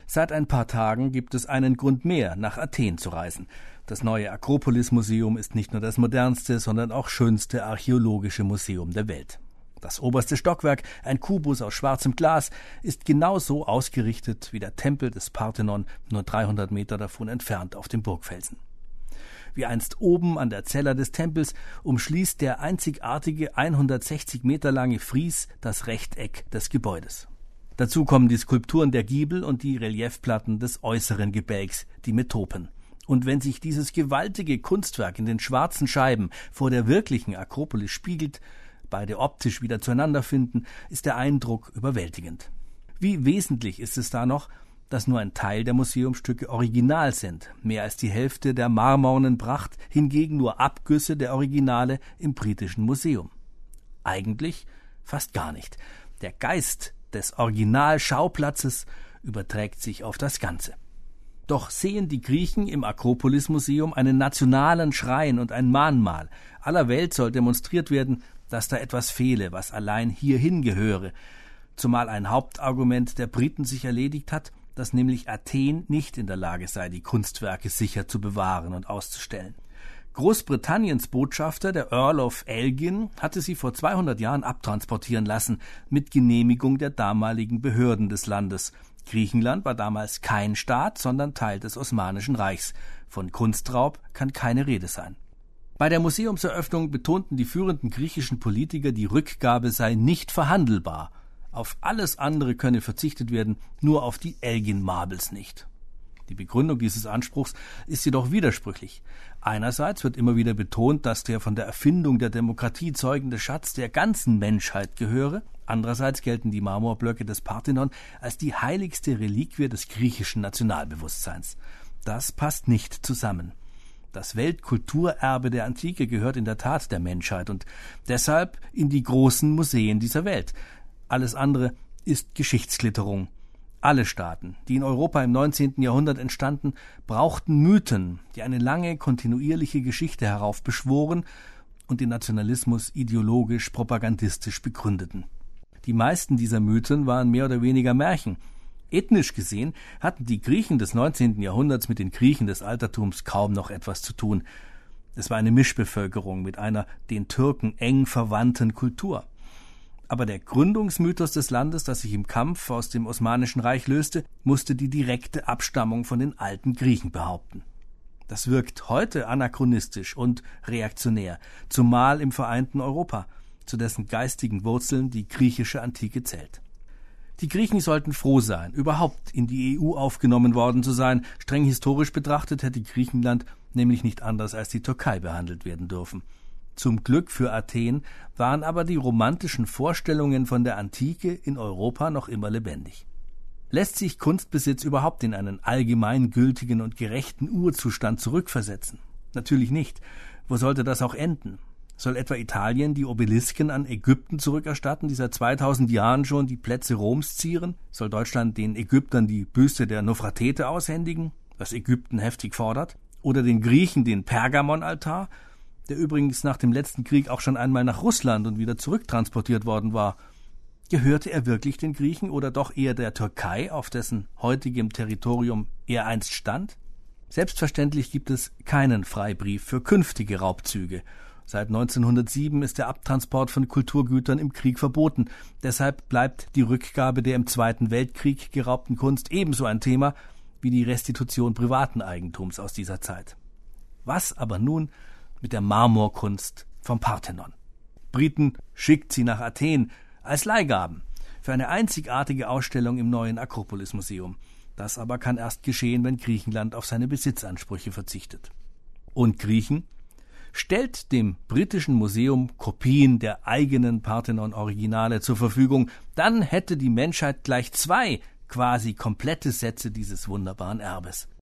Seit ein paar Tagen gibt es einen Grund mehr, nach Athen zu reisen. Das neue Akropolis-Museum ist nicht nur das modernste, sondern auch schönste archäologische Museum der Welt. Das oberste Stockwerk, ein Kubus aus schwarzem Glas, ist genauso ausgerichtet wie der Tempel des Parthenon, nur 300 Meter davon entfernt auf dem Burgfelsen. Wie einst oben an der Cella des Tempels umschließt der einzigartige 160 Meter lange Fries das Rechteck des Gebäudes. Dazu kommen die Skulpturen der Giebel und die Reliefplatten des äußeren Gebälks, die Metopen. Und wenn sich dieses gewaltige Kunstwerk in den schwarzen Scheiben vor der wirklichen Akropolis spiegelt, beide optisch wieder zueinander finden, ist der Eindruck überwältigend. Wie wesentlich ist es da noch, dass nur ein Teil der Museumsstücke original sind, mehr als die Hälfte der marmornen Pracht, hingegen nur Abgüsse der Originale im Britischen Museum. Eigentlich fast gar nicht. Der Geist des Originalschauplatzes überträgt sich auf das Ganze. Doch sehen die Griechen im Akropolis-Museum einen nationalen Schrein und ein Mahnmal. Aller Welt soll demonstriert werden, dass da etwas fehle, was allein hierhin gehöre. Zumal ein Hauptargument der Briten sich erledigt hat, dass nämlich Athen nicht in der Lage sei, die Kunstwerke sicher zu bewahren und auszustellen. Großbritanniens Botschafter, der Earl of Elgin, hatte sie vor 200 Jahren abtransportieren lassen, mit Genehmigung der damaligen Behörden des Landes. Griechenland war damals kein Staat, sondern Teil des Osmanischen Reichs. Von Kunstraub kann keine Rede sein. Bei der Museumseröffnung betonten die führenden griechischen Politiker, die Rückgabe sei nicht verhandelbar. Auf alles andere könne verzichtet werden, nur auf die Elgin-Marbles nicht. Die Begründung dieses Anspruchs ist jedoch widersprüchlich. Einerseits wird immer wieder betont, dass der von der Erfindung der Demokratie zeugende Schatz der ganzen Menschheit gehöre. Andererseits gelten die Marmorblöcke des Parthenon als die heiligste Reliquie des griechischen Nationalbewusstseins. Das passt nicht zusammen. Das Weltkulturerbe der Antike gehört in der Tat der Menschheit und deshalb in die großen Museen dieser Welt. Alles andere ist Geschichtsklitterung. Alle Staaten, die in Europa im 19. Jahrhundert entstanden, brauchten Mythen, die eine lange, kontinuierliche Geschichte heraufbeschworen und den Nationalismus ideologisch, propagandistisch begründeten. Die meisten dieser Mythen waren mehr oder weniger Märchen. Ethnisch gesehen hatten die Griechen des 19. Jahrhunderts mit den Griechen des Altertums kaum noch etwas zu tun. Es war eine Mischbevölkerung mit einer den Türken eng verwandten Kultur. Aber der Gründungsmythos des Landes, das sich im Kampf aus dem Osmanischen Reich löste, musste die direkte Abstammung von den alten Griechen behaupten. Das wirkt heute anachronistisch und reaktionär, zumal im vereinten Europa, zu dessen geistigen Wurzeln die griechische Antike zählt. Die Griechen sollten froh sein, überhaupt in die EU aufgenommen worden zu sein. Streng historisch betrachtet hätte Griechenland nämlich nicht anders als die Türkei behandelt werden dürfen. Zum Glück für Athen waren aber die romantischen Vorstellungen von der Antike in Europa noch immer lebendig. Lässt sich Kunstbesitz überhaupt in einen allgemeingültigen und gerechten Urzustand zurückversetzen? Natürlich nicht. Wo sollte das auch enden? Soll etwa Italien die Obelisken an Ägypten zurückerstatten, die seit 2000 Jahren schon die Plätze Roms zieren? Soll Deutschland den Ägyptern die Büste der Nofretete aushändigen, was Ägypten heftig fordert? Oder den Griechen den Pergamon-Altar, der übrigens nach dem letzten Krieg auch schon einmal nach Russland und wieder zurücktransportiert worden war? Gehörte er wirklich den Griechen oder doch eher der Türkei, auf dessen heutigem Territorium er einst stand? Selbstverständlich gibt es keinen Freibrief für künftige Raubzüge. Seit 1907 ist der Abtransport von Kulturgütern im Krieg verboten. Deshalb bleibt die Rückgabe der im Zweiten Weltkrieg geraubten Kunst ebenso ein Thema wie die Restitution privaten Eigentums aus dieser Zeit. Was aber nun mit der Marmorkunst vom Parthenon? Briten schickt sie nach Athen als Leihgaben für eine einzigartige Ausstellung im neuen Akropolis-Museum. Das aber kann erst geschehen, wenn Griechenland auf seine Besitzansprüche verzichtet. Und Griechen? Stellt dem britischen Museum Kopien der eigenen Parthenon-Originale zur Verfügung, dann hätte die Menschheit gleich 2 quasi komplette Sätze dieses wunderbaren Erbes.